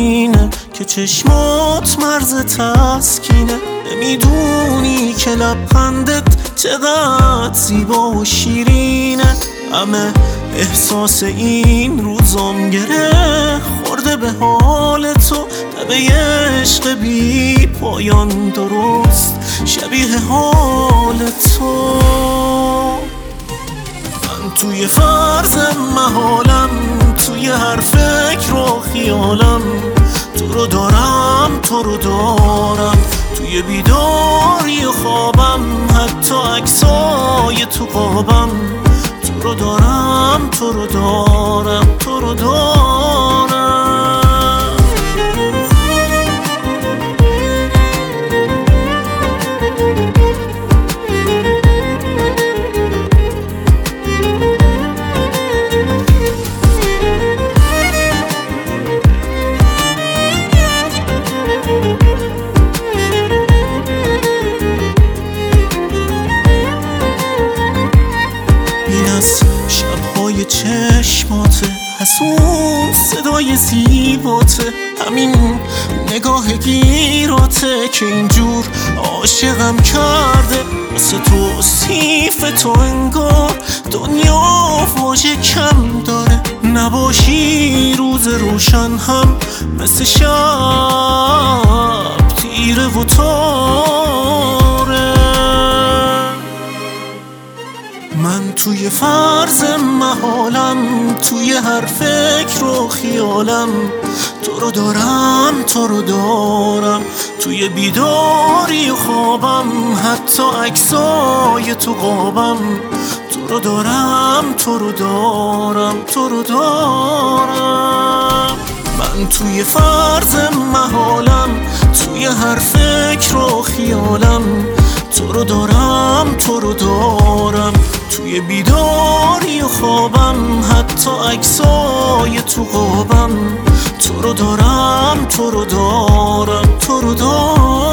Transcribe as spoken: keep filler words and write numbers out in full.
اینه که چشمات مرز تسکینه. نمیدونی که لبخندت چقدر زیبا و شیرینه. همه احساس این روزام گره خورده به حال تو، تبه عشق بی پایان درست شبیه حال تو. من توی فرض محالم، توی هر فکر و خیالم، تو رو دارم تو رو دارم، توی بیداری خوابم، حتی عکسای تو خوابم. تو رو دارم تو رو دارم تو رو دارم. شبهای چشماته، حسون صدای زیباته، همین نگاه گیراته که اینجور عاشقم کرده. واسه توصیف تو انگار دنیا واژه کم داره. نباشی روز روشن هم مثل شب تیره و تاره. من توی فرض محالم، توی هر فکر و خیالم، تو رو دارم تو رو دارم، توی بیداری خوابم، حتی عکسای تو خوابم. تو رو دارم تو رو دارم تو رو دارم. من توی فرض محالم، توی هر فکر و خیالم، تو رو دارم تو رو دارم، توی بیداری خوابم، حتی عکسای تو خوابم. تو رو دارم تو رو دارم تو رو دارم.